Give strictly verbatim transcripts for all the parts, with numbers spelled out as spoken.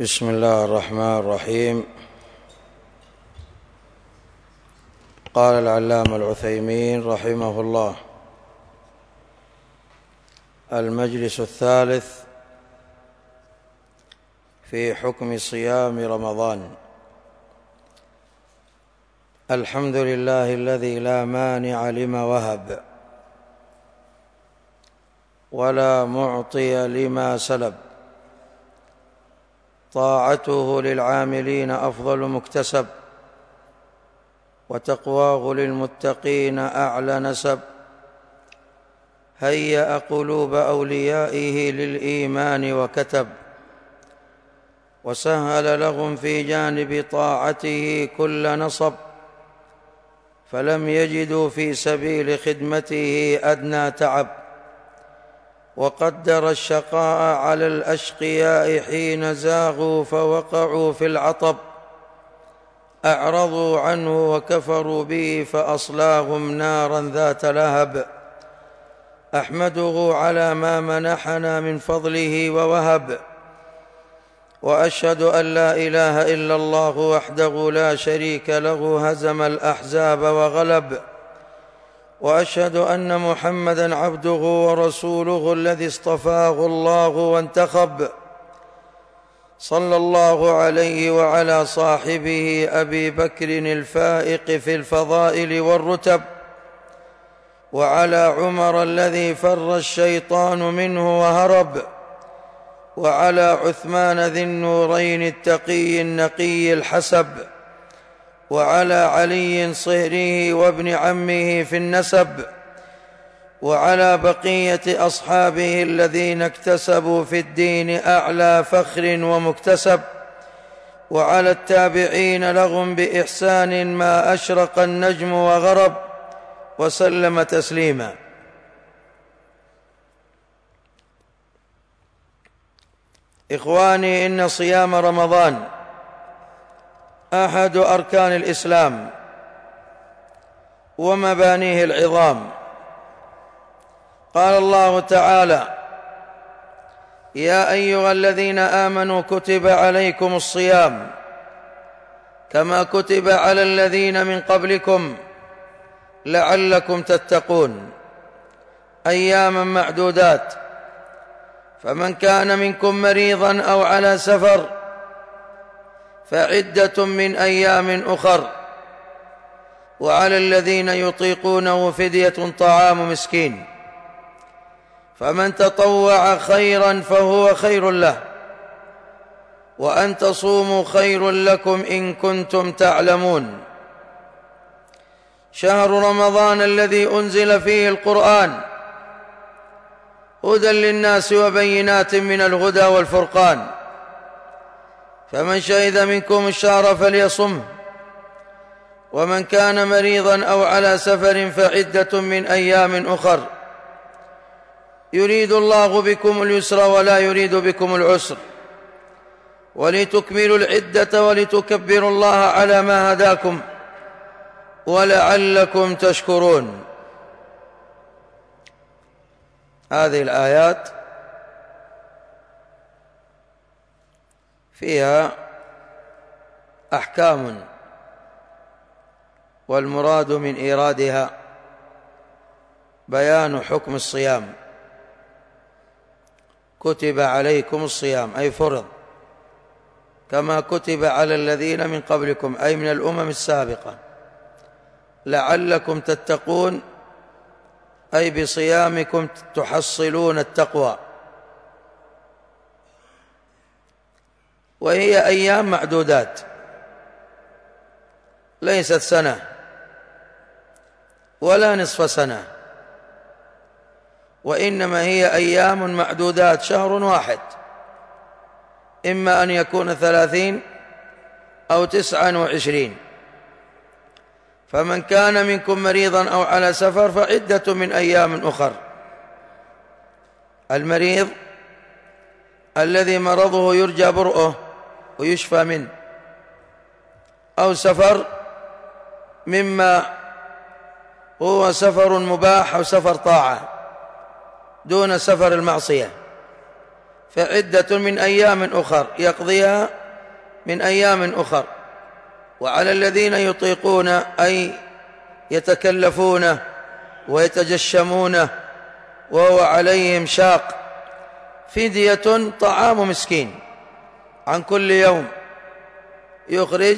بسم الله الرحمن الرحيم. قال العلامة العثيمين رحمه الله: المجلس الثالث في حكم صيام رمضان. الحمد لله الذي لا مانع لما وهب ولا معطي لما سلب، طاعته للعاملين أفضل مكتسب، وتقواه للمتقين أعلى نسب. هيأ قلوب أوليائه للإيمان وكتب، وسهل لهم في جانب طاعته كل نصب، فلم يجدوا في سبيل خدمته أدنى تعب. وقدر الشقاء على الأشقياء حين زاغوا فوقعوا في العطب، أعرضوا عنه وكفروا به فأصلاهم نارا ذات لهب. أحمده على ما منحنا من فضله ووهب، وأشهد أن لا إله إلا الله وحده لا شريك له هزم الأحزاب وغلب. وأشهد أن محمدًا عبده ورسوله الذي اصطفاه الله وانتخب، صلى الله عليه وعلى صاحبه أبي بكر الفائق في الفضائل والرتب، وعلى عمر الذي فر الشيطان منه وهرب، وعلى عثمان ذي النورين التقي النقي الحسب، وعلى علي صهره وابن عمه في النسب، وعلى بقية أصحابه الذين اكتسبوا في الدين أعلى فخر ومكتسب، وعلى التابعين لهم بإحسان ما أشرق النجم وغرب، وسلم تسليما. إخواني، إن صيام رمضان أحد أركان الإسلام ومبانيه العظام. قال الله تعالى: يا أيها الذين آمنوا كتب عليكم الصيام كما كتب على الذين من قبلكم لعلكم تتقون، أياما معدودات، فمن كان منكم مريضا أو على سفر فعدة من أيام أخر، وعلى الذين يطيقونه فدية طعام مسكين، فمن تطوع خيرا فهو خير له، وأن تصوموا خير لكم إن كنتم تعلمون. شهر رمضان الذي أنزل فيه القرآن هدى للناس وبينات من الهدى والفرقان، فمن شهد منكم الشهر فليصمه، ومن كان مريضا أو على سفر فعدة من أيام أخر، يريد الله بكم اليسر ولا يريد بكم العسر، ولتكملوا العدة ولتكبروا الله على ما هداكم ولعلكم تشكرون. هذه الآيات فيها أحكام، والمراد من إيرادها بيان حكم الصيام. كتب عليكم الصيام أي فرض، كما كتب على الذين من قبلكم أي من الأمم السابقة، لعلكم تتقون أي بصيامكم تحصلون التقوى. وهي أيام معدودات، ليست سنة ولا نصف سنة، وإنما هي أيام معدودات، شهر واحد، إما أن يكون ثلاثين أو تسعا وعشرين. فمن كان منكم مريضا أو على سفر فعدة من أيام أخر. المريض الذي مرضه يرجى برؤه ويشفى منه، أو سفر مما هو سفر مباح أو سفر طاعة دون سفر المعصية، فعدة من أيام أخر يقضيها من أيام أخر. وعلى الذين يطيقون أي يتكلفونه ويتجشمونه وهو عليهم شاق فدية طعام مسكين عن كل يوم، يخرج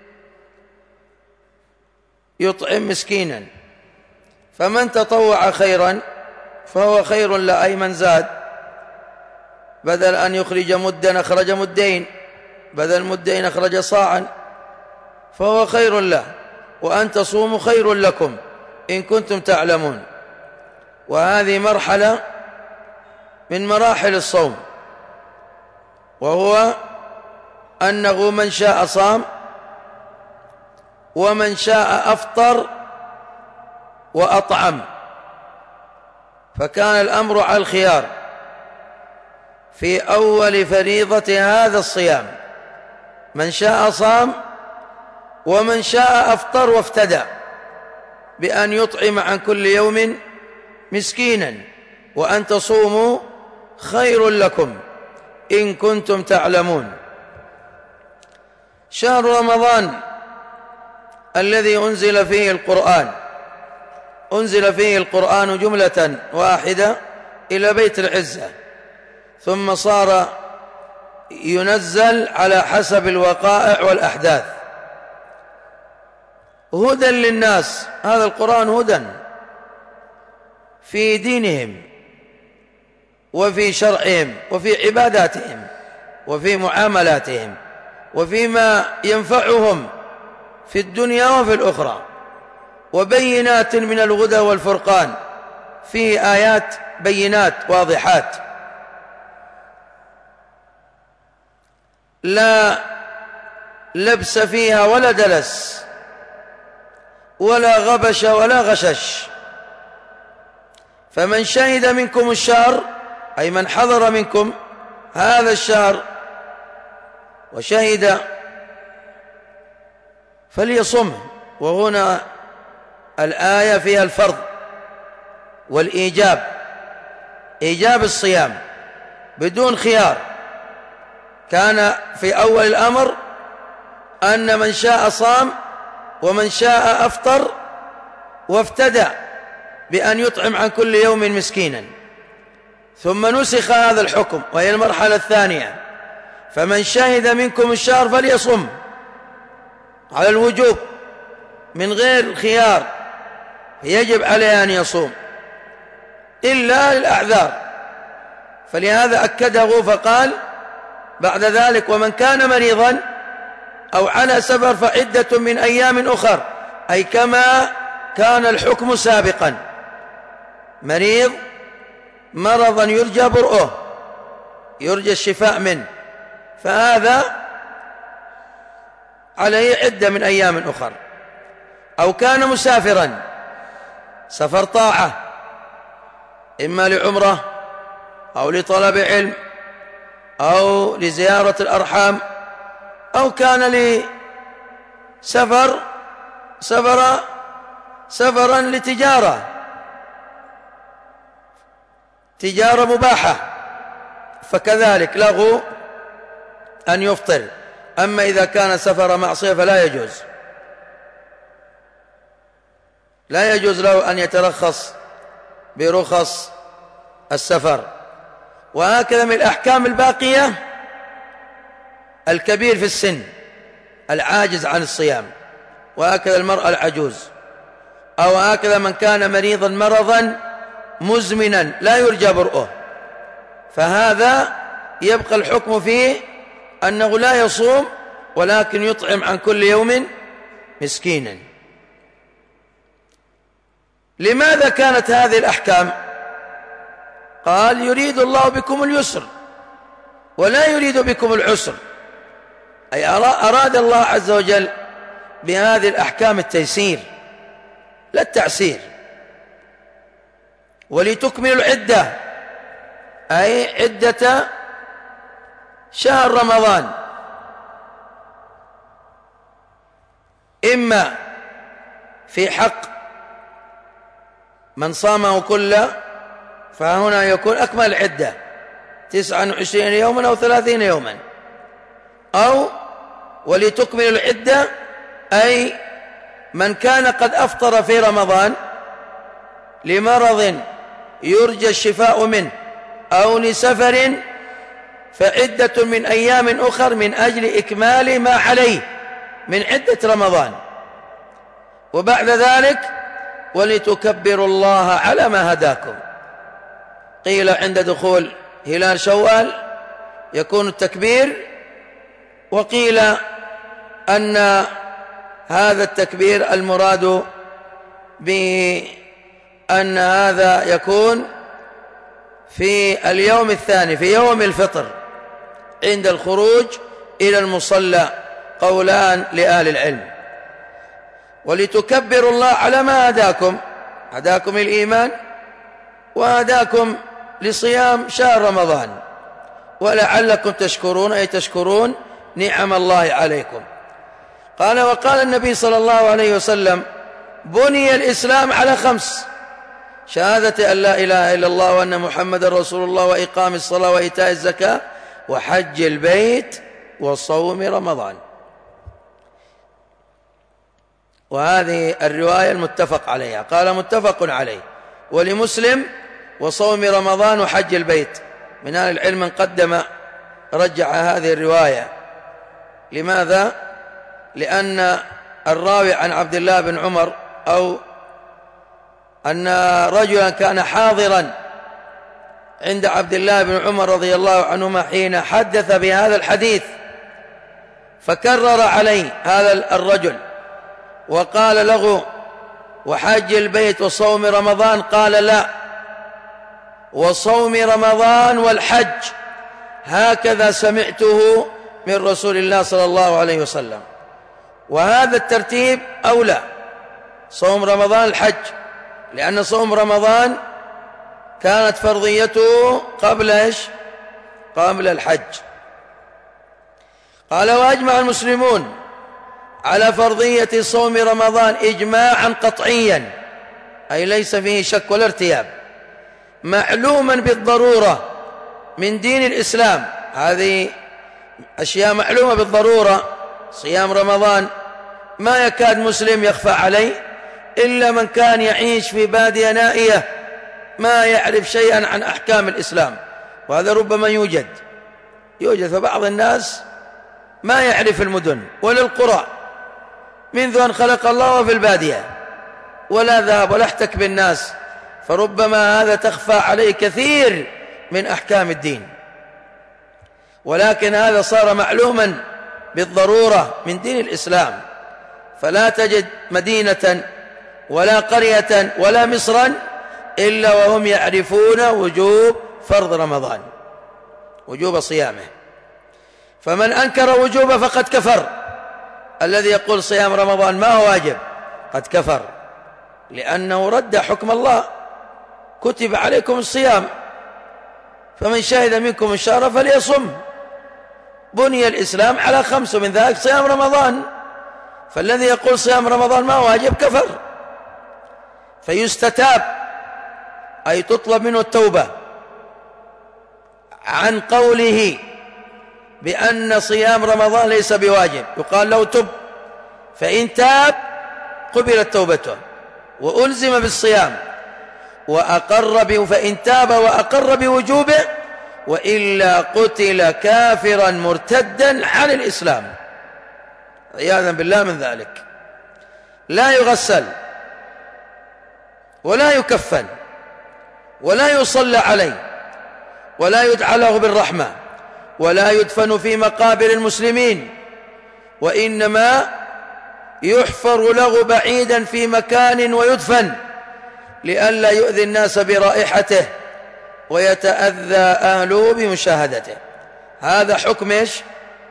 يطعم مسكينا. فمن تطوع خيرا فهو خير له، أي من زاد، بدل أن يخرج مدا أخرج مدين، بدل مدين أخرج صاعا، فهو خير له. وأن تصوموا خير لكم إن كنتم تعلمون. وهذه مرحلة من مراحل الصوم، وهو أنه من شاء صام ومن شاء أفطر وأطعم، فكان الأمر على الخيار في أول فريضة هذا الصيام، من شاء صام ومن شاء أفطر وافتدى بأن يطعم عن كل يوم مسكينا. وأن تصوموا خير لكم إن كنتم تعلمون. شهر رمضان الذي أنزل فيه القرآن، أنزل فيه القرآن جملة واحدة إلى بيت العزة، ثم صار ينزل على حسب الوقائع والأحداث هدى للناس. هذا القرآن هدى في دينهم وفي شرعهم وفي عباداتهم وفي معاملاتهم وفيما ينفعهم في الدنيا وفي الأخرى، وبينات من الهدى والفرقان، فيه آيات بينات واضحات لا لبس فيها ولا دلس ولا غبش ولا غشش. فمن شهد منكم الشهر، أي من حضر منكم هذا الشهر وشهد فليصمه. وهنا الآية فيها الفرض والإيجاب، إيجاب الصيام بدون خيار. كان في أول الأمر أن من شاء صام ومن شاء أفطر وافتدى بأن يطعم عن كل يوم مسكينا، ثم نسخ هذا الحكم وهي المرحلة الثانية، فمن شهد منكم الشهر فليصم على الوجوب من غير خيار، يجب عليه أن يصوم إلا للأعذار. فلهذا أكده فقال بعد ذلك ومن كان مريضا أو على سفر فعدة من أيام أخر، أي كما كان الحكم سابقا، مريض مرضا يرجى برؤه يرجى الشفاء منه، فهذا عليه عدة من أيام أخر. أو كان مسافرا، سفر طاعة إما لعمرة أو لطلب علم أو لزيارة الأرحام، أو كان لسفر سفر سفرا لتجارة تجارة مباحة، فكذلك له أن يفطر. أما إذا كان سفر معصية فلا يجوز، لا يجوز له أن يترخص برخص السفر. وهكذا من الأحكام الباقية الكبير في السن العاجز عن الصيام، وهكذا المرأة العجوز، أو هكذا من كان مريضا مرضا مزمنا لا يرجى برؤه، فهذا يبقى الحكم فيه أنه لا يصوم ولكن يطعم عن كل يوم مسكينا. لماذا كانت هذه الأحكام؟ قال يريد الله بكم اليسر ولا يريد بكم العسر، أي أراد الله عز وجل بهذه الأحكام التيسير لا التعسير. ولتكملوا العدة، أي عدة شهر رمضان، إما في حق من صامه كله فهنا يكون أكمل العدة، تسعا وعشرين يوما أو ثلاثين يوما، أو ولتكمل العدة، أي من كان قد أفطر في رمضان لمرض يرجى الشفاء منه أو لسفر فعدة من أيام أخر من أجل إكمال ما عليه من عدة رمضان. وبعد ذلك ولتكبروا الله على ما هداكم. قيل عند دخول هلال شوال يكون التكبير، وقيل أن هذا التكبير المراد بأن هذا يكون في اليوم الثاني، في يوم الفطر عند الخروج إلى المصلى، قولان لأهل العلم. ولتكبروا الله على ما هداكم، هداكم الإيمان وهداكم لصيام شهر رمضان، ولعلكم تشكرون، أي تشكرون نعم الله عليكم. قال وقال النبي صلى الله عليه وسلم: بني الإسلام على خمس: شهادة أن لا إله إلا الله وأن محمد رسول الله، وإقام الصلاة، وإيتاء الزكاة، وحج البيت، وصوم رمضان. وهذه الرواية المتفق عليها. قال متفق عليه. ولمسلم: وصوم رمضان وحج البيت. من أهل العلم من قدم رجع هذه الرواية. لماذا؟ لأن الراوي عن عبد الله بن عمر، أو أن رجلا كان حاضرا عند عبد الله بن عمر رضي الله عنهما حين حدث بهذا الحديث، فكرر عليه هذا الرجل وقال له: وحج البيت وصوم رمضان؟ قال: لا، وصوم رمضان والحج، هكذا سمعته من رسول الله صلى الله عليه وسلم. وهذا الترتيب أولى، صوم رمضان الحج، لأن صوم رمضان كانت فرضيته قبل إيش؟ قبل الحج. قال: وأجمع المسلمون على فرضية صوم رمضان إجماعا قطعيا، أي ليس فيه شك ولا ارتياب، معلوما بالضرورة من دين الإسلام. هذه أشياء معلومة بالضرورة. صيام رمضان ما يكاد مسلم يخفى عليه إلا من كان يعيش في بادية نائية ما يعرف شيئا عن أحكام الإسلام، وهذا ربما يوجد يوجد فبعض الناس ما يعرف المدن ولا القرى منذ أن خلق الله في البادية، ولا ذهب ولا احتك بالناس، فربما هذا تخفى عليه كثير من أحكام الدين. ولكن هذا صار معلوما بالضرورة من دين الإسلام، فلا تجد مدينة ولا قرية ولا مصرا إلا وهم يعرفون وجوب فرض رمضان، وجوب صيامه. فمن أنكر وجوبه فقد كفر. الذي يقول صيام رمضان ما هو واجب قد كفر، لأنه رد حكم الله: كتب عليكم الصيام فمن شهد منكم الشهر فليصم. بني الإسلام على خمس، من ذلك صيام رمضان، فالذي يقول صيام رمضان ما هو واجب كفر. فيستتاب، أي تطلب منه التوبة عن قوله بأن صيام رمضان ليس بواجب، يقال له تب، فإن تاب قبلت توبته وألزم بالصيام وأقر به، فإن تاب وأقر بوجوبه، وإلا قتل كافرا مرتدا عن الإسلام عياذا بالله من ذلك. لا يغسل ولا يكفن ولا يصلى عليه ولا يدعى له بالرحمة ولا يدفن في مقابر المسلمين، وإنما يحفر له بعيدا في مكان ويدفن لئلا يؤذي الناس برائحته ويتأذى أهله بمشاهدته. هذا حكم إيش؟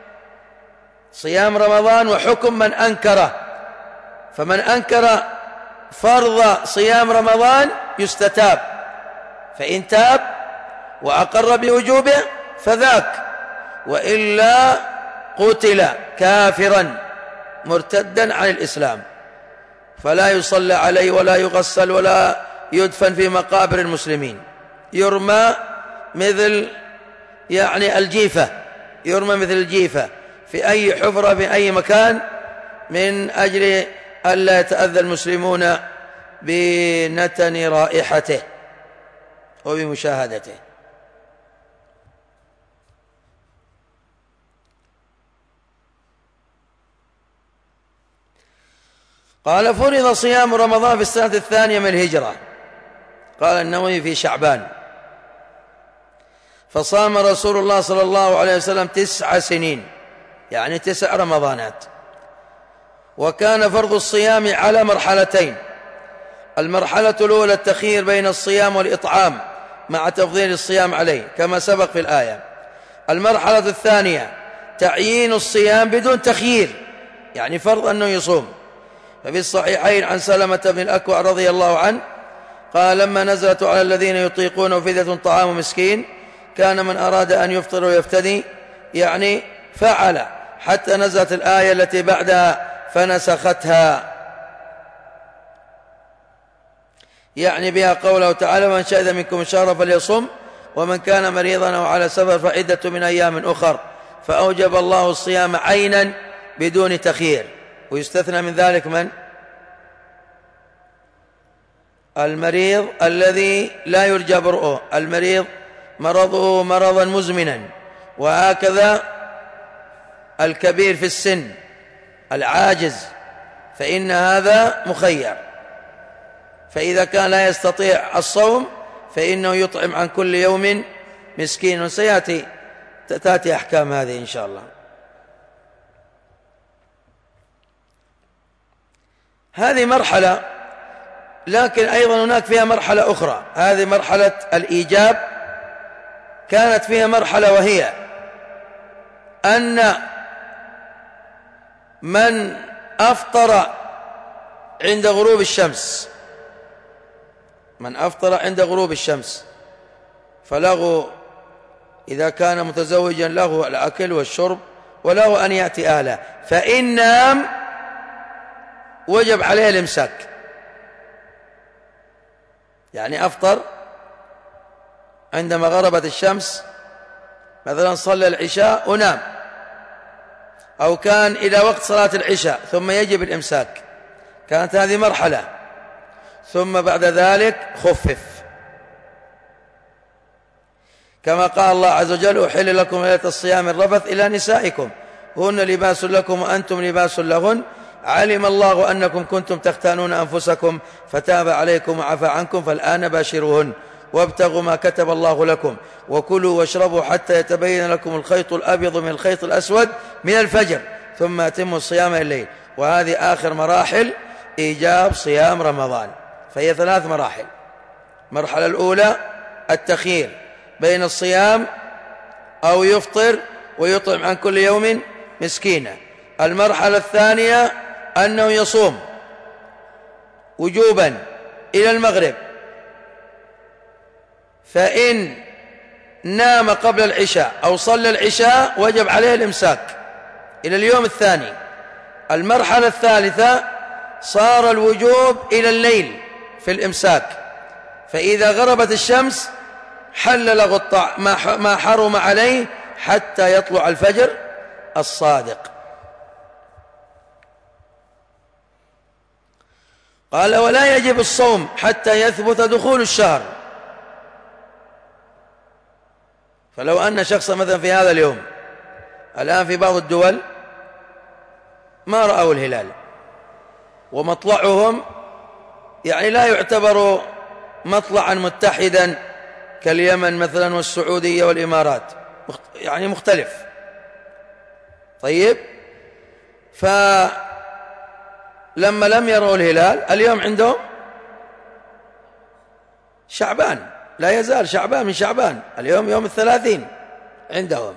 صيام رمضان، وحكم من أنكره. فمن أنكر فرض صيام رمضان يستتاب، فإن تاب وأقر بوجوبه فذاك، وإلا قتل كافرا مرتدا عن الإسلام، فلا يصلى عليه ولا يغسل ولا يدفن في مقابر المسلمين، يرمى مثل يعني الجيفة، يرمى مثل الجيفة في أي حفرة في أي مكان من أجل ألا يتأذى المسلمون بنتن رائحته وبمشاهدته. قال فرض صيام رمضان في السنة الثانية من الهجرة، قال النووي في شعبان، فصام رسول الله صلى الله عليه وسلم تسع سنين يعني تسع رمضانات. وكان فرض الصيام على مرحلتين: المرحلة الأولى التخيير بين الصيام والإطعام مع تفضيل الصيام عليه كما سبق في الآية. المرحلة الثانية تعيين الصيام بدون تخيير، يعني فرض أنه يصوم. ففي الصحيحين عن سلمة بن الأكوع رضي الله عنه قال: لما نزلت على الذين يطيقون فدية طعام مسكين كان من أراد أن يفطر ويفتدي يعني فعل، حتى نزلت الآية التي بعدها فنسختها، يعني بها قوله تعالى: من شهد منكم الشهر فليصم ومن كان مريضا أو على سفر فعدة من أيام أخر. فأوجب الله الصيام عينا بدون تخيير. ويستثنى من ذلك من؟ المريض الذي لا يرجى برؤه، المريض مرضه مرضا مزمنا، وهكذا الكبير في السن العاجز، فإن هذا مخير. فإذا كان لا يستطيع الصوم فإنه يطعم عن كل يوم مسكين، وسيأتي تأتي أحكام هذه إن شاء الله. هذه مرحلة، لكن أيضا هناك فيها مرحلة أخرى. هذه مرحلة الإيجاب، كانت فيها مرحلة وهي أن من أفطر عند غروب الشمس من أفطر عند غروب الشمس فله إذا كان متزوجا له الأكل والشرب وله أن يأتي أهله، فإن نام وجب عليه الإمساك. يعني أفطر عندما غربت الشمس، مثلا صلى العشاء ونام، أو كان إلى وقت صلاة العشاء ثم يجب الإمساك، كانت هذه مرحلة. ثم بعد ذلك خفف، كما قال الله عز وجل: أحل لكم ليلة الصيام الرفث إلى نسائكم هن لباس لكم وأنتم لباس لهن علم الله أنكم كنتم تختانون أنفسكم فتاب عليكم وعفى عنكم فالآن باشروهن وابتغوا ما كتب الله لكم وكلوا واشربوا حتى يتبين لكم الخيط الأبيض من الخيط الأسود من الفجر ثم أتموا الصيام إلى الليل. وهذه آخر مراحل إيجاب صيام رمضان، فهي ثلاث مراحل. المرحلة الأولى التخيير بين الصيام أو يفطر ويطعم عن كل يوم مسكينا. المرحلة الثانية أنه يصوم وجوبا إلى المغرب، فإن نام قبل العشاء أو صلى العشاء وجب عليه الإمساك إلى اليوم الثاني. المرحلة الثالثة صار الوجوب إلى الليل في الإمساك، فإذا غربت الشمس حل له الطعام ما حرم عليه حتى يطلع الفجر الصادق. قال: ولا يجب الصوم حتى يثبت دخول الشهر. فلو أن شخصا مثلا في هذا اليوم الآن في بعض الدول ما رأوا الهلال ومطلعهم يعني لا يعتبر مطلعا متحدا كاليمن مثلا والسعودية والإمارات، يعني مختلف. طيب، فلما لم يروا الهلال اليوم عندهم شعبان، لا يزال شعبان من شعبان، اليوم يوم الثلاثين عندهم.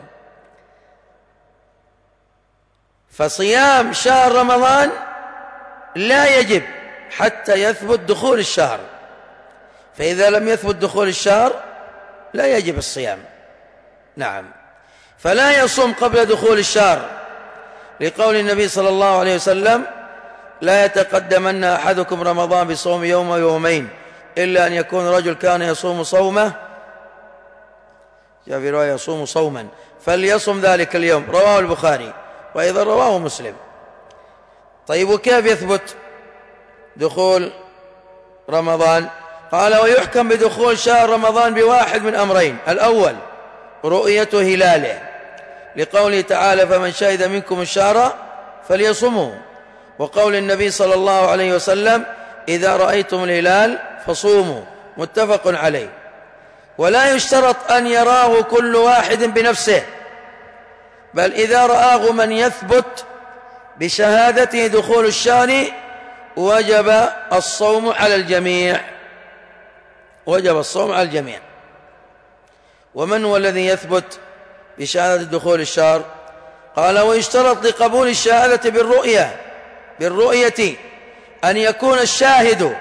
فصيام شهر رمضان لا يجب حتى يثبت دخول الشهر، فإذا لم يثبت دخول الشهر لا يجب الصيام. نعم، فلا يصوم قبل دخول الشهر لقول النبي صلى الله عليه وسلم: لا يتقدمن أحدكم رمضان بصوم يوم ويومين إلا أن يكون رجل كان يصوم صومه جاء في رواية يصوم صوما فليصم ذلك اليوم، رواه البخاري وأيضا رواه مسلم. طيب وكيف يثبت دخول رمضان؟ قال ويحكم بدخول شهر رمضان بواحد من أمرين: الأول رؤية هلاله لقوله تعالى فمن شهد منكم الشهر فليصمه، وقول النبي صلى الله عليه وسلم إذا رأيتم الهلال فصوموا، متفق عليه. ولا يشترط أن يراه كل واحد بنفسه، بل إذا رآه من يثبت بشهادته دخول الشهر وجب الصوم على الجميع، وجب الصوم على الجميع. ومن هو الذي يثبت بشهادة دخول الشهر؟ قال ويشترط لقبول الشهادة بالرؤية بالرؤية أن يكون الشاهد،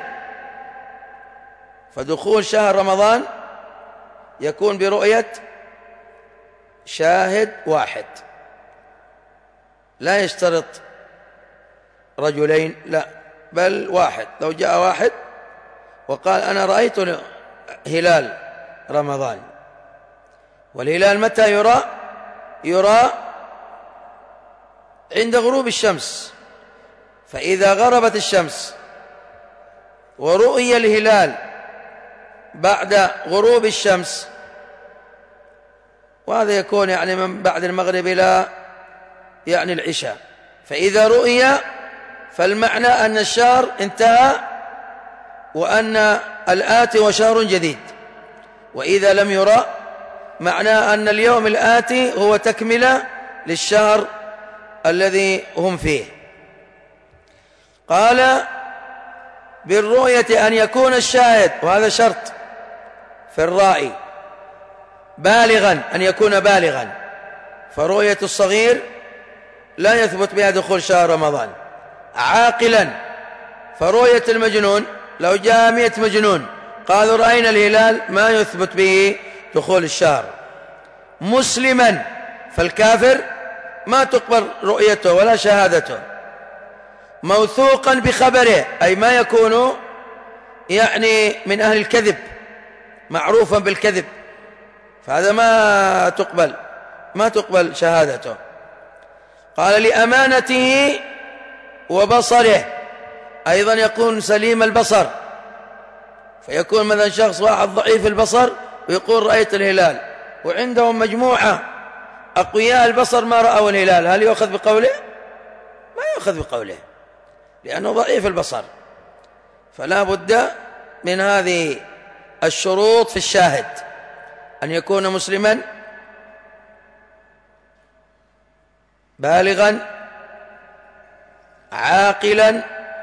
فدخول شهر رمضان يكون برؤية شاهد واحد، لا يشترط رجلين، لا بل واحد. لو جاء واحد وقال أنا رأيت هلال رمضان، والهلال متى يرى؟ يرى عند غروب الشمس، فإذا غربت الشمس ورؤي الهلال بعد غروب الشمس، وهذا يكون يعني من بعد المغرب إلى يعني العشاء، فإذا رؤي فالمعنى أن الشهر انتهى وأن الآتي هو شهر جديد. وإذا لم يرى معناه أن اليوم الآتي هو تكملة للشهر الذي هم فيه. قال بالرؤية أن يكون الشاهد، وهذا شرط في الرائي، بالغا، أن يكون بالغا، فرؤية الصغير لا يثبت بها دخول شهر رمضان. عاقلا، فرؤية المجنون لو جاء مئة مجنون قالوا رأينا الهلال ما يثبت به دخول الشهر. مسلما، فالكافر ما تقبل رؤيته ولا شهادته. موثوقا بخبره، أي ما يكون يعني من أهل الكذب، معروفا بالكذب، فهذا ما تقبل ما تقبل شهادته. قال لأمانته وبصره، أيضا يكون سليم البصر، فيكون مثلا شخص واحد ضعيف البصر ويقول رأيت الهلال، وعندهم مجموعة أقوياء البصر ما رأوا الهلال، هل يؤخذ بقوله؟ ما يؤخذ بقوله، لأنه ضعيف البصر. فلا بد من هذه الشروط في الشاهد: أن يكون مسلما، بالغا، عاقلا،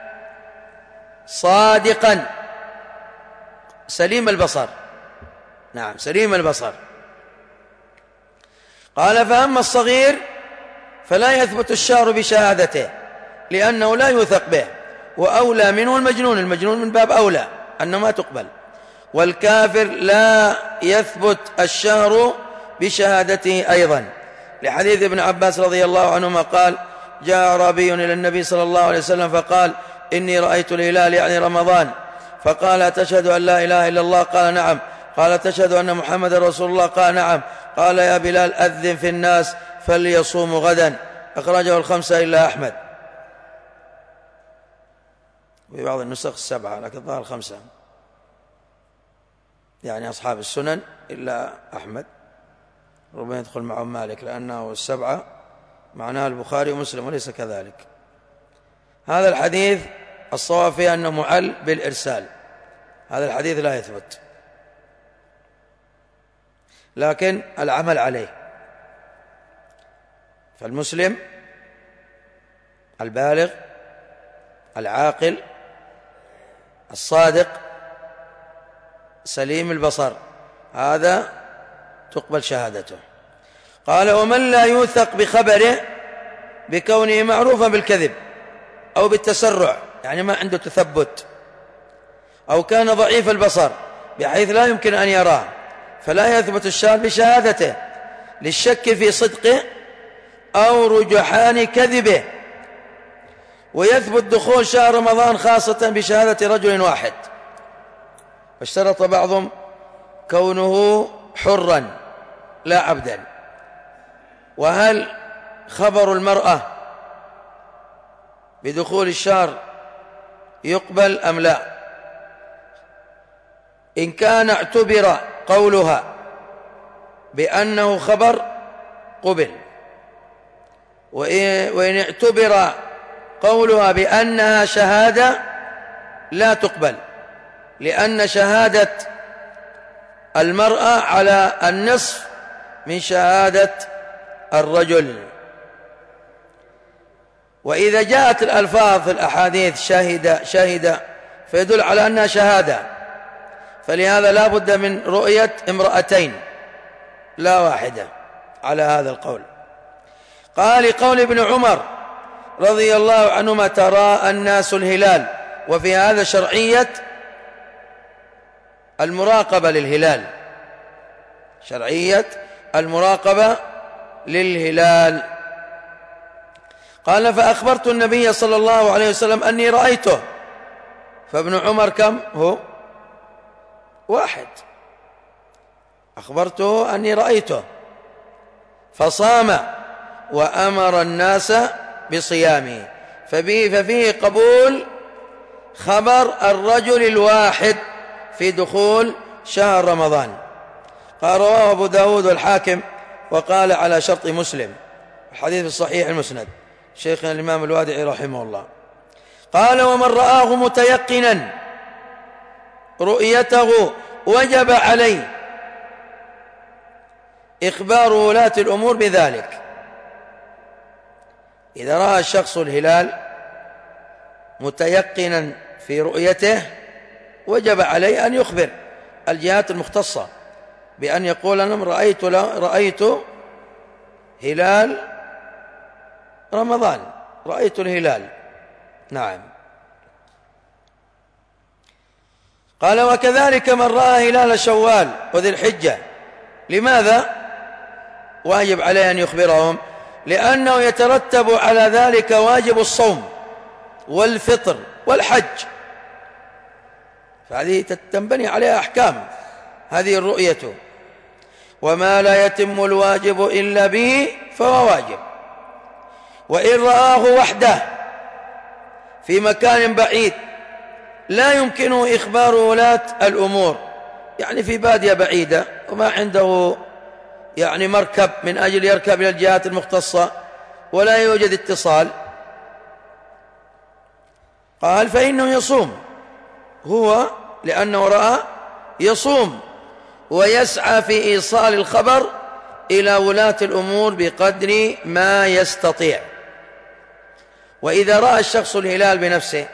صادقا، سليم البصر. نعم، سليم البصر. قال فأما الصغير فلا يثبت الشهر بشهادته لأنه لا يوثق به، وأولى منه المجنون، المجنون من باب أولى أنه ما تقبل. والكافر لا يثبت الشهر بشهادته أيضا، لحديث ابن عباس رضي الله عنهما قال جاء أعرابي إلى النبي صلى الله عليه وسلم فقال إني رأيت الهلال يعني رمضان، فقال تشهد أن لا إله إلا الله؟ قال نعم. قال تشهد أن محمد رسول الله؟ قال نعم. قال يا بلال أذن في الناس فليصوموا غدا. أخرجه الخمسة إلا أحمد، في بعض النسخ السبعة لكن ظهر الخمسة، يعني أصحاب السنن إلا أحمد، ربما يدخل معهم مالك لأنه السبعة معناه البخاري ومسلم وليس كذلك. هذا الحديث الصواب فيه أنه معل بالإرسال، هذا الحديث لا يثبت، لكن العمل عليه. فالمسلم البالغ العاقل الصادق سليم البصر هذا تقبل شهادته. قال ومن لا يوثق بخبره بكونه معروفا بالكذب أو بالتسرع، يعني ما عنده تثبت، أو كان ضعيف البصر بحيث لا يمكن أن يراه، فلا يثبت الشهر بشهادته للشك في صدقه أو رجحان كذبه. ويثبت دخول شهر رمضان خاصة بشهادة رجل واحد، واشترط بعضهم كونه حرا لا عبدا. وهل خبر المرأة بدخول الشهر يقبل أم لا؟ إن كان اعتبر قولها بأنه خبر قبل، وإن اعتبر قولها بأنها شهادة لا تقبل، لأن شهادة المرأة على النصف من شهادة الرجل. وإذا جاءت الألفاظ في الأحاديث شهد شهد فيدل على أنها شهادة، فلهذا لا بد من رؤية امرأتين لا واحدة على هذا القول. قال لقول ابن عمر رضي الله عنهما: تراءى الناس الهلال. وفي هذا شرعية المراقبة للهلال، شرعية المراقبة للهلال. قال: فأخبرت النبي صلى الله عليه وسلم أني رأيته. فابن عمر كم هو؟ واحد. أخبرته أني رأيته فصام وأمر الناس بصيامه، ففيه قبول خبر الرجل الواحد في دخول شهر رمضان. قال: رواه أبو داود والحاكم وقال على شرط مسلم، الحديث الصحيح المسند، شيخنا الإمام الوادعي رحمه الله. قال: ومن رآه متيقنا رؤيته وجب عليه إخبار ولاة الأمور بذلك. إذا رأى الشخص الهلال متيقنا في رؤيته وجب عليه أن يخبر الجهات المختصة بأن يقول: أنا رأيت, رأيت هلال رمضان، رأيت الهلال. نعم. قال: وكذلك من رأى هلال شوال وذي الحجة. لماذا واجب عليه أن يخبرهم؟ لأنه يترتب على ذلك واجب الصوم والفطر والحج، فهذه تنبني عليها أحكام هذه الرؤية. وما لا يتم الواجب إلا به فهو واجب. وإن رآه وحده في مكان بعيد لا يمكنه إخبار ولاة الأمور، يعني في بادية بعيدة وما عنده يعني مركب من أجل يركب إلى الجهات المختصة ولا يوجد اتصال، قال: فإنه يصوم هو، لأنه رأى يصوم ويسعى في إيصال الخبر إلى ولاة الأمور بقدر ما يستطيع. وإذا رأى الشخص الهلال بنفسه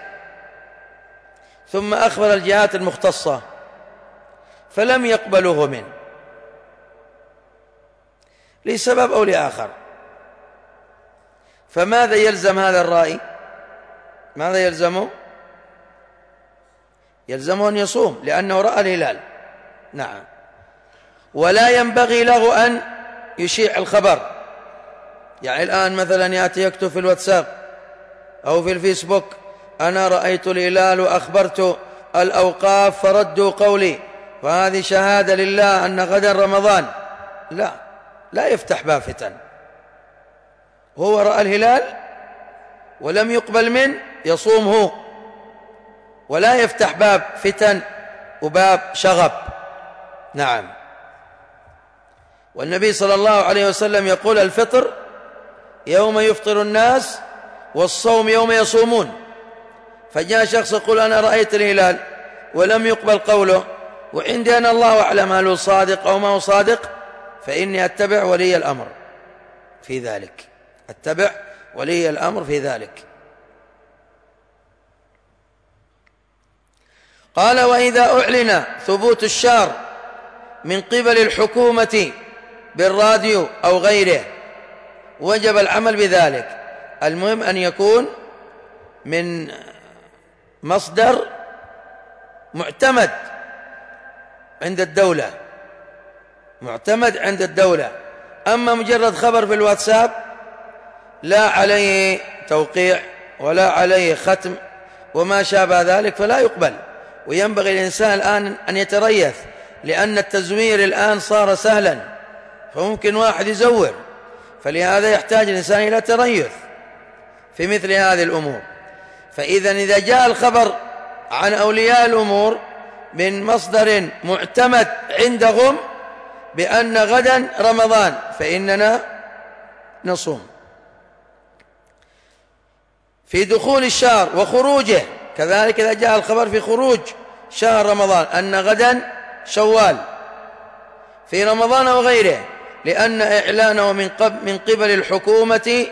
ثم أخبر الجهات المختصة فلم يقبلوه منه لسبب أو لآخر، فماذا يلزم هذا الرائي؟ ماذا يلزمه؟ يلزمه أن يصوم لأنه رأى الهلال. نعم. ولا ينبغي له أن يشيع الخبر، يعني الآن مثلا يأتي يكتب في الواتساب أو في الفيسبوك: أنا رأيت الهلال وأخبرت الأوقاف فردوا قولي وهذه شهادة لله أن غدا رمضان. لا، لا يفتح باب فتن. هو رأى الهلال ولم يقبل منه، يصوم هو، ولا يفتح باب فتن وباب شغب. نعم. والنبي صلى الله عليه وسلم يقول: الفطر يوم يفطر الناس والصوم يوم يصومون. فجاء شخص يقول: أنا رأيت الهلال ولم يقبل قوله، وعندي أنا الله أعلم هل هو صادق أو ما هو صادق، فإني أتبع ولي الأمر في ذلك، أتبع ولي الأمر في ذلك. قال: وإذا أعلن ثبوت الشهر من قبل الحكومة بالراديو أو غيره وجب العمل بذلك. المهم أن يكون من مصدر معتمد عند الدولة، معتمد عند الدولة. أما مجرد خبر في الواتساب لا عليه توقيع ولا عليه ختم وما شابه ذلك فلا يقبل. وينبغي الإنسان الآن أن يتريث، لأن التزوير الآن صار سهلا، فممكن واحد يزور، فلهذا يحتاج الإنسان إلى تريث في مثل هذه الأمور. فإذا إذا جاء الخبر عن أولياء الأمور من مصدر معتمد عندهم بأن غدا رمضان فإننا نصوم. في دخول الشهر وخروجه كذلك، إذا جاء الخبر في خروج شهر رمضان أن غدا شوال في رمضان وغيره، لأن إعلانه من قبل, من قبل الحكومة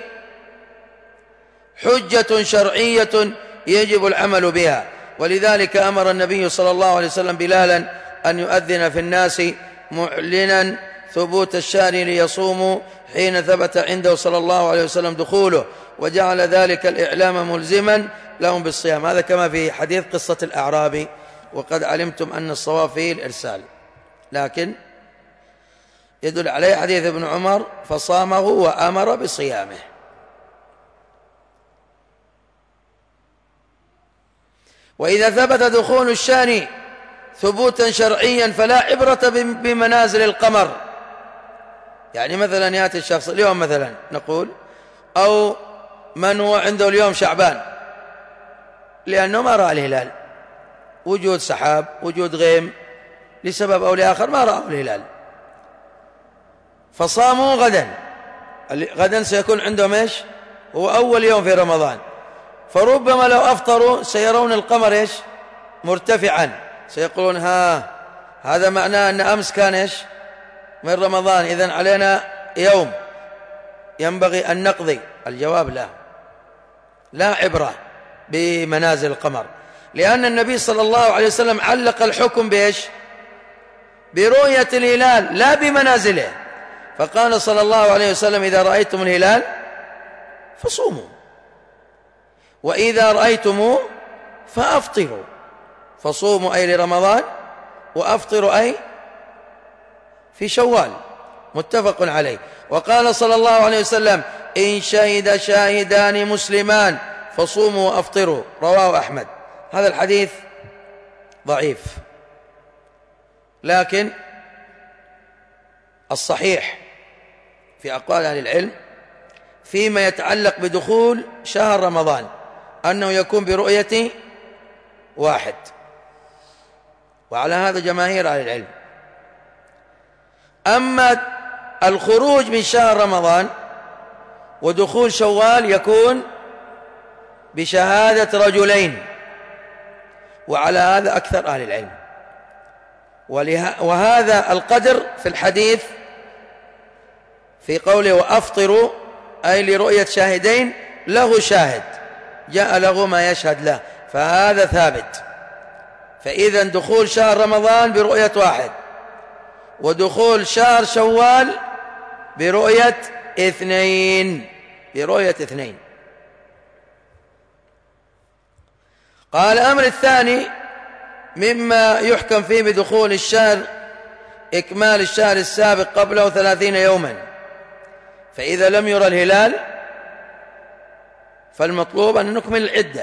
حجة شرعية يجب العمل بها. ولذلك أمر النبي صلى الله عليه وسلم بلالا أن يؤذن في الناس معلنا ثبوت الشهر ليصوموا حين ثبت عنده صلى الله عليه وسلم دخوله، وجعل ذلك الإعلام ملزما لهم بالصيام. هذا كما في حديث قصة الأعرابي، وقد علمتم أن الصواب فيه الإرسال، لكن يدل عليه حديث ابن عمر فصامه وأمر بصيامه. وإذا ثبت دخول الشان ثبوتا شرعيا فلا عبرة بمنازل القمر. يعني مثلا يأتي الشخص اليوم مثلا نقول، أو من هو عنده اليوم شعبان لأنه ما رأى الهلال، وجود سحاب وجود غيم لسبب أو لآخر ما رأوا الهلال، فصاموا غدا، غدا سيكون عندهم إيش؟ هو أول يوم في رمضان، فربما لو أفطروا سيرون القمر إيش؟ مرتفعا، سيقولون ها هذا معناه أن أمس كان إيش؟ من رمضان، إذن علينا يوم ينبغي أن نقضي. الجواب لا، لا عبرة بمنازل القمر، لأن النبي صلى الله عليه وسلم علق الحكم بإيش؟ برؤية الهلال لا بمنازله، فقال صلى الله عليه وسلم إذا رأيتم الهلال فصوموا، وإذا رأيتموه فأفطروا، فصوموا أي لرمضان، وأفطروا أي في شوال، متفق عليه. وقال صلى الله عليه وسلم إن شهد شاهدان مسلمان فصوموا وأفطروا، رواه أحمد. هذا الحديث ضعيف، لكن الصحيح في أقوال أهل العلم فيما يتعلق بدخول شهر رمضان أنه يكون برؤية واحد، وعلى هذا جماهير أهل العلم. أما الخروج من شهر رمضان ودخول شوال يكون بشهادة رجلين، وعلى هذا أكثر أهل العلم، وهذا القدر في الحديث في قوله وأفطروا أي لرؤية شاهدين له شاهد جاء له ما يشهد له، فهذا ثابت. فإذا دخول شهر رمضان برؤية واحد، ودخول شهر شوال برؤية اثنين، برؤية اثنين. قال الأمر الثاني مما يحكم فيه بدخول الشهر إكمال الشهر السابق قبله ثلاثين يوما، فإذا لم يرى الهلال فالمطلوب أن نكمل العدة،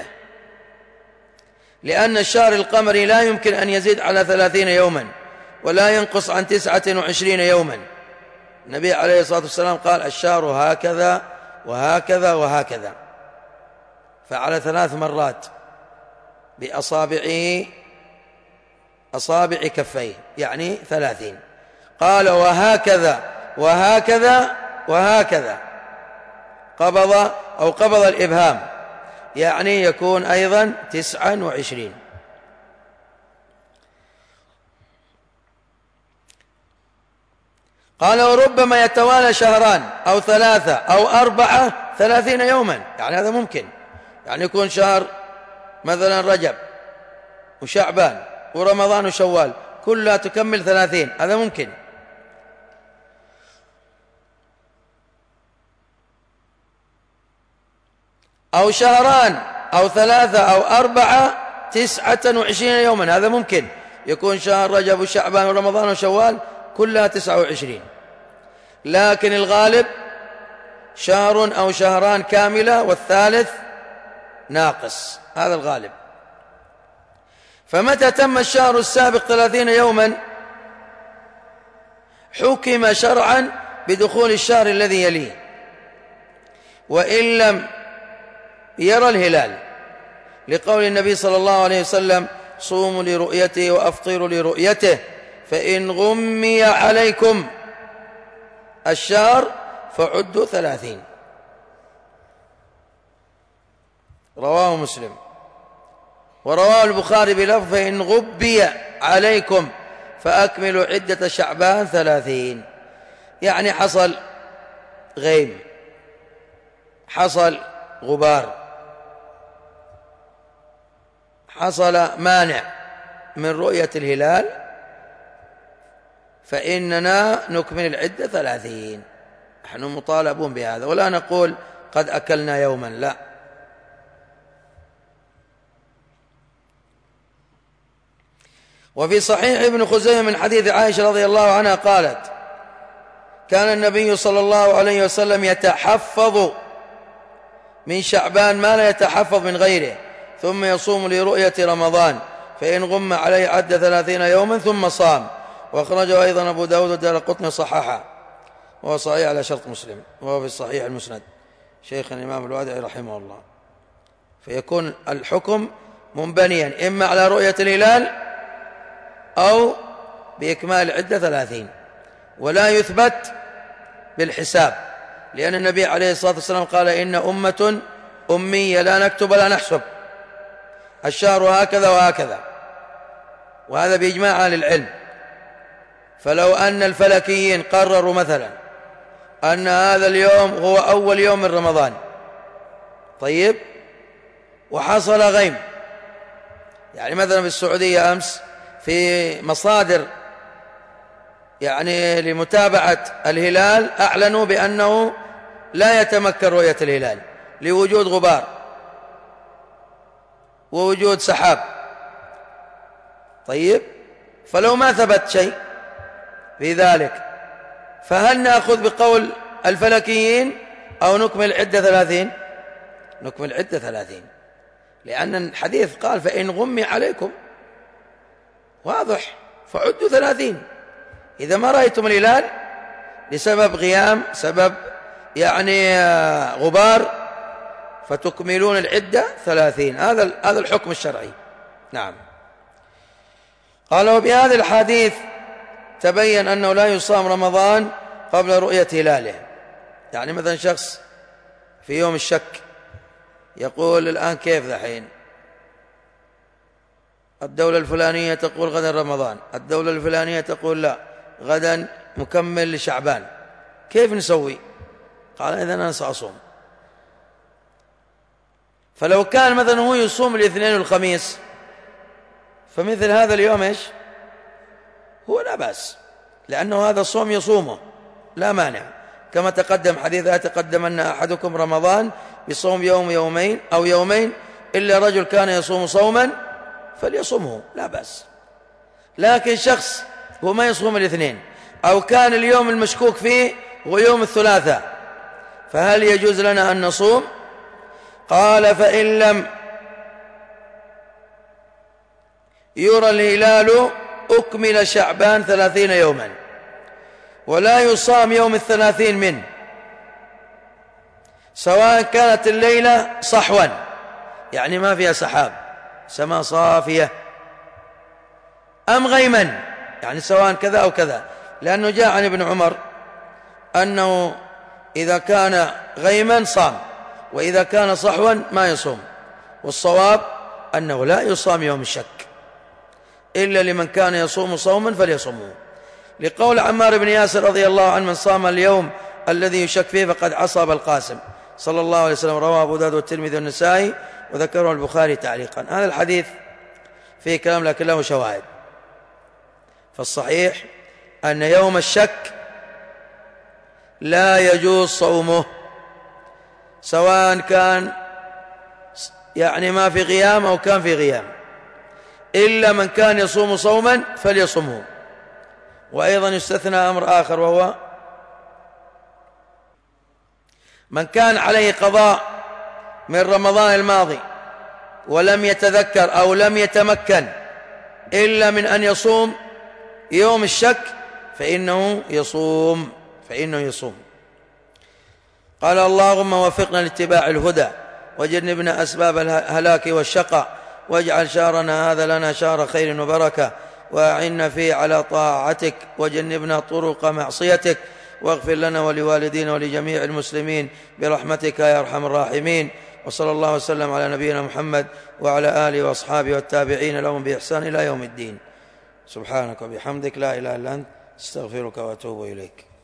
لأن الشهر القمري لا يمكن أن يزيد على ثلاثين يوما ولا ينقص عن تسعة وعشرين يوما. النبي عليه الصلاة والسلام قال الشهر هكذا وهكذا وهكذا، فعلى ثلاث مرات بأصابعه أصابع كفيه، يعني ثلاثين. قال وهكذا وهكذا وهكذا، قبض أو قبض الإبهام، يعني يكون أيضا تسعا وعشرين. قال وربما يتوالى شهران أو ثلاثة أو أربعة ثلاثين يوما، يعني هذا ممكن، يعني يكون شهر مثلا رجب وشعبان ورمضان وشوال كلها تكمل ثلاثين، هذا ممكن. أو شهران أو ثلاثة أو أربعة تسعة وعشرين يوما، هذا ممكن، يكون شهر رجب وشعبان ورمضان وشوال كلها تسعة وعشرين. لكن الغالب شهر أو شهران كاملة والثالث ناقص، هذا الغالب. فمتى تم الشهر السابق ثلاثين يوما حكم شرعا بدخول الشهر الذي يليه، وإن لم يرى الهلال، لقول النبي صلى الله عليه وسلم: صوموا لرؤيته وأفطروا لرؤيته، فإن غمي عليكم الشهر فعدوا ثلاثين. رواه مسلم. ورواه البخاري بلفظ: فإن غبي عليكم فأكملوا عدة شعبان ثلاثين. يعني حصل غيم، حصل غبار، حصل مانع من رؤية الهلال، فإننا نكمل العدة ثلاثين. نحن مطالبون بهذا، ولا نقول قد أكلنا يوما، لا. وفي صحيح ابن خزيمة من حديث عائشة رضي الله عنها قالت: كان النبي صلى الله عليه وسلم يتحفظ من شعبان ما لا يتحفظ من غيره، ثم يصوم لرؤية رمضان، فإن غم عليه عد ثلاثين يوما ثم صام. وأخرجه أيضا أبو داود والدارقطني صححه، وهو صحيح على شرط مسلم، وهو في الصحيح المسند شيخ الإمام الوادعي رحمه الله. فيكون الحكم منبنيا إما على رؤية الهلال أو بإكمال عدة ثلاثين، ولا يثبت بالحساب، لأن النبي عليه الصلاة والسلام قال: إن أمة أمية لا نكتب ولا نحسب، الشهر هكذا وهكذا، وهذا بإجماع أهل العلم. فلو أن الفلكيين قرروا مثلا أن هذا اليوم هو أول يوم من رمضان، طيب، وحصل غيم، يعني مثلا في السعودية أمس في مصادر يعني لمتابعة الهلال أعلنوا بأنه لا يتمكن رؤية الهلال لوجود غبار ووجود سحاب، طيب، فلو ما ثبت شيء في ذلك، فهل نأخذ بقول الفلكيين أو نكمل عدة ثلاثين؟ نكمل عدة ثلاثين، لأن الحديث قال: فإن غمي عليكم، واضح، فعدوا ثلاثين. إذا ما رأيتم الهلال لسبب غيام، سبب يعني غبار، فتكملون العدة ثلاثين. هذا هذا الحكم الشرعي. نعم. قال: وبهذا الحديث تبين أنه لا يصام رمضان قبل رؤية هلاله. يعني مثلا شخص في يوم الشك يقول: الآن كيف ذحين؟ الدولة الفلانية تقول غدا رمضان، الدولة الفلانية تقول لا، غدا مكمل لشعبان، كيف نسوي؟ قال: إذن أنا سأصوم. فلو كان مثلا هو يصوم الاثنين والخميس، فمثل هذا اليوم إيش هو لا بأس، لأنه هذا الصوم يصومه لا مانع، كما تقدم حديث: لا يتقدمن أحدكم رمضان بصوم يوم يومين أو يومين إلا رجل كان يصوم صوما فليصومه، لا بأس. لكن شخص هو ما يصوم الاثنين، أو كان اليوم المشكوك فيه هو يوم الثلاثاء، فهل يجوز لنا أن نصوم؟ قال: فإن لم يرى الهلال أكمل شعبان ثلاثين يوما، ولا يصام يوم الثلاثين منه، سواء كانت الليلة صحوا، يعني ما فيها سحاب، سماء صافية، أم غيما، يعني سواء كذا أو كذا، لأنه جاء عن ابن عمر أنه إذا كان غيما صام، وإذا كان صحوا ما يصوم. والصواب أنه لا يصام يوم الشك إلا لمن كان يصوم صوما فليصومه، لقول عمار بن ياسر رضي الله عنه: من صام اليوم الذي يشك فيه فقد عصى أبا القاسم صلى الله عليه وسلم. رواه أبو داود والترمذي والنسائي، وذكره البخاري تعليقا. هذا الحديث فيه كلام لكن له شواهد. فالصحيح أن يوم الشك لا يجوز صومه، سواء كان يعني ما في غيام أو كان في غيام، إلا من كان يصوم صوما فليصومه. وأيضا يستثنى أمر آخر، وهو من كان عليه قضاء من رمضان الماضي ولم يتذكر أو لم يتمكن إلا من أن يصوم يوم الشك، فإنه يصوم فإنه يصوم. قال اللهم وفقنا لاتباع الهدى وجنبنا أسباب الهلاك والشقاء، واجعل شهرنا هذا لنا شهر خير وبركة، وأعنا فيه على طاعتك وجنبنا طرق معصيتك، واغفر لنا ولوالدينا ولجميع المسلمين برحمتك يا أرحم الراحمين. وصلى الله وسلم على نبينا محمد وعلى آله وأصحابه والتابعين لهم بإحسان إلى يوم الدين. سبحانك وبحمدك لا إله إلا أنت استغفرك وأتوب إليك.